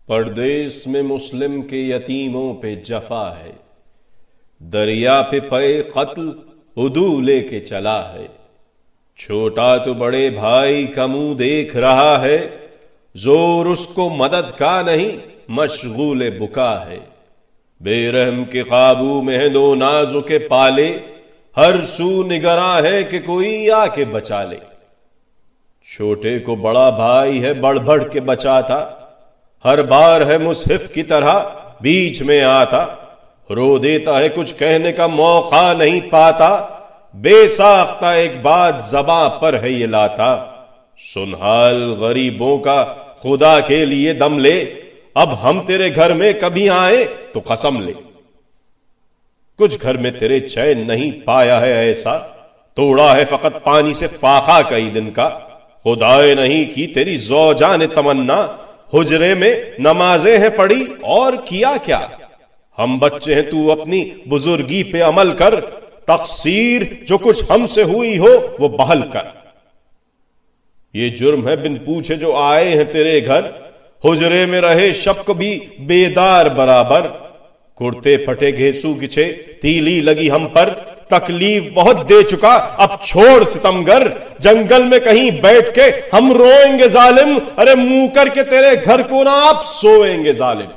پردیس میں مسلم کے یتیموں پہ جفا ہے، دریا پہ پے قتل عدو لے کے چلا ہے۔ چھوٹا تو بڑے بھائی کا منہ دیکھ رہا ہے، زور اس کو مدد کا نہیں مشغول بکا ہے۔ بے رحم کے قابو میں ہیں دو نازک پالے، ہر سو نگراں ہے کہ کوئی آ کے بچا لے۔ چھوٹے کو بڑا بھائی ہے بڑھ بڑھ کے بچاتا، ہر بار ہے مصحف کی طرح بیچ میں آتا۔ رو دیتا ہے کچھ کہنے کا موقع نہیں پاتا، بے ساختہ ایک بات زباں پر ہے یہ لاتا۔ سن حال غریبوں کا خدا کے لیے دم لے، اب ہم تیرے گھر میں کبھی آئے تو قسم لے۔ کچھ گھر میں تیرے چین نہیں پایا ہے ایسا، توڑا ہے فقط پانی سے فاقہ کئی دن کا۔ خدائے نہیں کی تیری زوجہ نے تمنا، حجرے میں نمازیں ہیں پڑھی اور کیا کیا۔ ہم بچے ہیں تو اپنی بزرگی پہ عمل کر، تقصیر جو کچھ ہم سے ہوئی ہو وہ بحل کر۔ یہ جرم ہے بن پوچھے جو آئے ہیں تیرے گھر، حجرے میں رہے شب کو بھی بیدار برابر۔ کرتے پھٹے گھیسو گچھے تیلی لگی ہم پر، تکلیف بہت دے چکا اب چھوڑ ستمگر۔ جنگل میں کہیں بیٹھ کے ہم روئیں گے ظالم، ارے منہ کر کے تیرے گھر کو نہ آپ سوئیں گے ظالم۔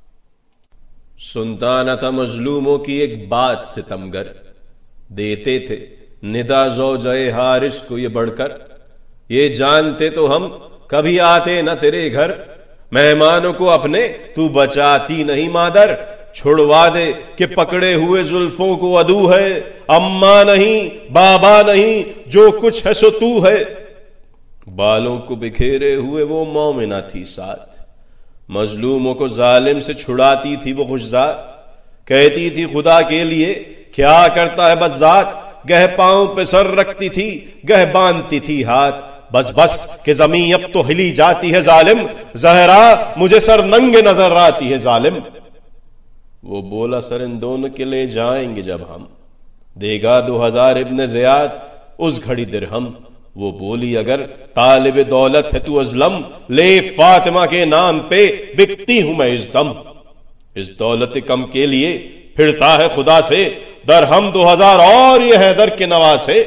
سنتا نہ تھا مظلوموں کی ایک بات ستمگر، دیتے تھے ندا زوجہ حارث کو یہ بڑھ کر۔ یہ جانتے تو ہم کبھی آتے نہ تیرے گھر، مہمانوں کو اپنے تو بچاتی نہیں مادر۔ چھڑوا دے کہ پکڑے ہوئے زلفوں کو عدو ہے، اماں نہیں بابا نہیں جو کچھ ہے سو تو ہے۔ بالوں کو بکھیرے ہوئے وہ مومنہ تھی ساتھ، مظلوموں کو ظالم سے چھڑاتی تھی وہ خوشذات۔ کہتی تھی خدا کے لیے کیا کرتا ہے بدذات، گہ پاؤں پہ سر رکھتی تھی گہ باندھتی تھی ہاتھ۔ بس بس کہ زمین اب تو ہلی جاتی ہے ظالم، زہرا مجھے سر ننگے نظر آتی ہے ظالم۔ وہ بولا سر ان دونوں کے لے جائیں گے جب ہم، دے گا 2000 ابن زیاد اس گھڑی درہم۔ وہ بولی اگر طالب دولت ہے تو ازلم، لے فاطمہ کے نام پہ بکتی ہوں میں اس دم۔ اس دولت کم کے لیے پھرتا ہے خدا سے، درہم 2000 اور یہ حیدر کے نواسے۔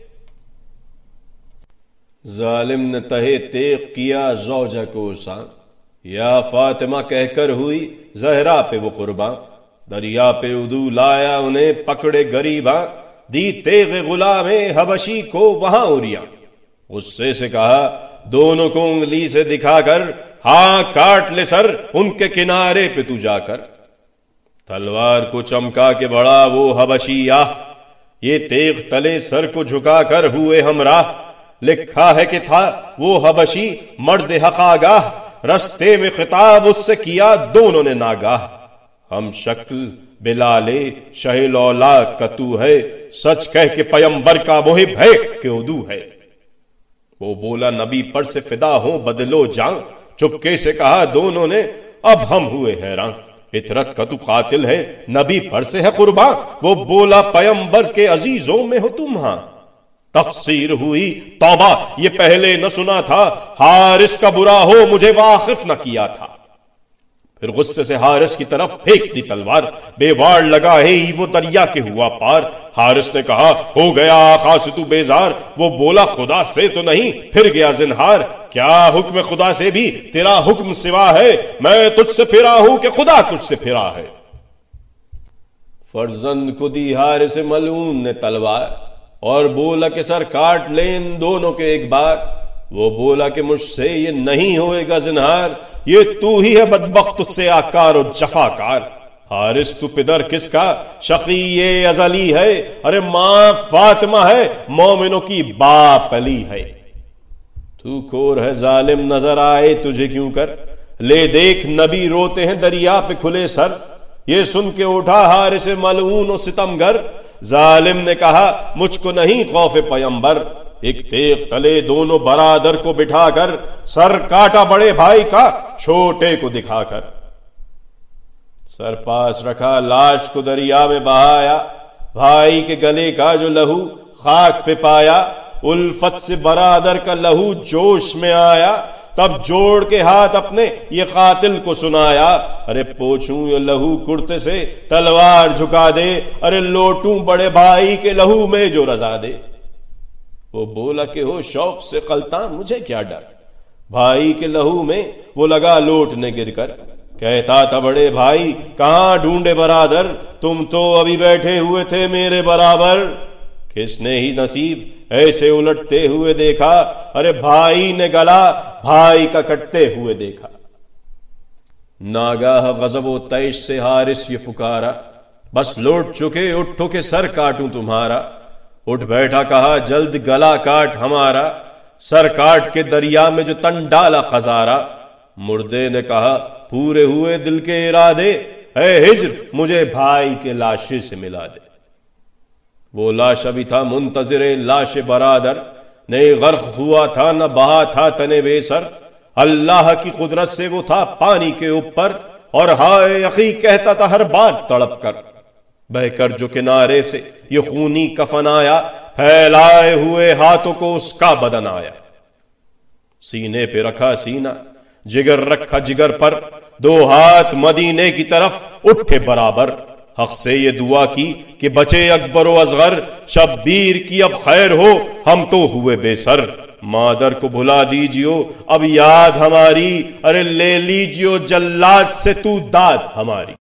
ظالم نے تہے تیغ کیا زوجہ کو سان، یا فاطمہ کہہ کر ہوئی زہرا پہ وہ قرباں۔ دریا پہ عدو لایا انہیں پکڑے غریباں، دی تیغ غلام حبشی کو وہاں اوریا۔ غصے سے کہا دونوں کو انگلی سے دکھا کر، ہاں کاٹ لے سر ان کے کنارے پہ تو جا کر۔ تلوار کو چمکا کے بڑا وہ حبشی آہ، یہ تیغ تلے سر کو جھکا کر ہوئے ہمراہ۔ لکھا ہے کہ تھا وہ حبشی مرد حق آگاہ، رستے میں خطاب اس سے کیا دونوں نے ناگاہ۔ ہم شکل بلالے شہ لولا کا تو ہے، سچ کہہ کے پیمبر کا محب ہے کہ عدو ہے۔ وہ بولا نبی پر سے فدا ہوں بدلو جان، چپکے سے کہا دونوں نے اب ہم ہوئے حیران۔ فطرت کا تو قاتل ہے نبی پر سے ہے قرباں، وہ بولا پیمبر کے عزیزوں میں ہو تم ہاں۔ تقصیر ہوئی توبہ یہ پہلے نہ سنا تھا، حارث کا برا ہو مجھے واقف نہ کیا تھا۔ پھر غصے سے حارث کی طرف پھینک دی تلوار، بے وار لگا ہے وہ دریا کے ہوا پار۔ حارث نے کہا ہو گیا آقا سے تو بیزار، وہ بولا خدا سے تو نہیں پھر گیا زنہار۔ کیا حکم خدا سے بھی تیرا حکم سوا ہے، میں تجھ سے پھرا ہوں کہ خدا تجھ سے پھرا ہے۔ فرزند کو دی حارث ملعون نے تلوار، اور بولا کہ سر کاٹ لیں ان دونوں کے ایک بار۔ وہ بولا کہ مجھ سے یہ نہیں ہوئے گا زنہار، یہ تو ہی ہے بدبخت سے آکار و جفاکار۔ حارث تو پدر کس کا شقی ازلی ہے، ارے ماں فاطمہ ہے مومنوں کی باپ علی ہے۔ تو کور ہے ظالم نظر آئے تجھے کیوں کر، لے دیکھ نبی روتے ہیں دریا پہ کھلے سر۔ یہ سن کے اٹھا حارث ملعون و ستمگر، ظالم نے کہا مجھ کو نہیں خوف پیمبر۔ ایک تیغ تلے دونوں برادر کو بٹھا کر، سر کاٹا بڑے بھائی کا چھوٹے کو دکھا کر۔ سر پاس رکھا لاش کو دریا میں بہایا، بھائی کے گلے کا جو لہو خاک پہ پایا۔ الفت سے برادر کا لہو جوش میں آیا، تب جوڑ کے ہاتھ اپنے یہ قاتل کو سنایا، ارے پوچھوں یہ لہو کرتے سے تلوار جھکا دے، ارے لوٹوں بڑے بھائی کے لہو میں جو رضا دے۔ وہ بولا کہ ہو شوق سے قلتاں مجھے کیا ڈر، بھائی کے لہو میں وہ لگا لوٹنے گر کر، کہتا تھا بڑے بھائی کہاں ڈھونڈے برادر، تم تو ابھی بیٹھے ہوئے تھے میرے برابر۔ کس نے ہی نصیب ایسے الٹتے ہوئے دیکھا، ارے بھائی نے گلا بھائی کا کٹتے ہوئے دیکھا۔ ناگاہ غضب و تیش سے حارث یہ پکارا، بس لوٹ چکے اٹھو کہ سر کاٹوں تمہارا۔ اٹھ بیٹھا کہا جلد گلا کاٹ ہمارا، سر کاٹ کے دریا میں جو تن ڈالا خزارہ۔ مردے نے کہا پورے ہوئے دل کے ارادے، اے ہجر مجھے بھائی کے لاشے سے ملا دے۔ وہ لاش ابھی تھا منتظر لاش برادر، نہیں غرق ہوا تھا نہ بہا تھا تنے بے سر، اللہ کی قدرت سے وہ تھا پانی کے اوپر، اور ہائے یقی کہتا تھا ہر بات تڑپ کر۔ بہ کر جو کنارے سے یہ خونی کفن آیا، پھیلائے ہوئے ہاتھوں کو اس کا بدن آیا۔ سینے پہ رکھا سینہ، جگر رکھا جگر پر، دو ہاتھ مدینے کی طرف اٹھے برابر۔ حق سے یہ دعا کی کہ بچے اکبر و اصغر، شبیر کی اب خیر ہو ہم تو ہوئے بے سر۔ مادر کو بھلا دیجیو اب یاد ہماری، ارے لے لیجیو جلاد سے تو داد ہماری۔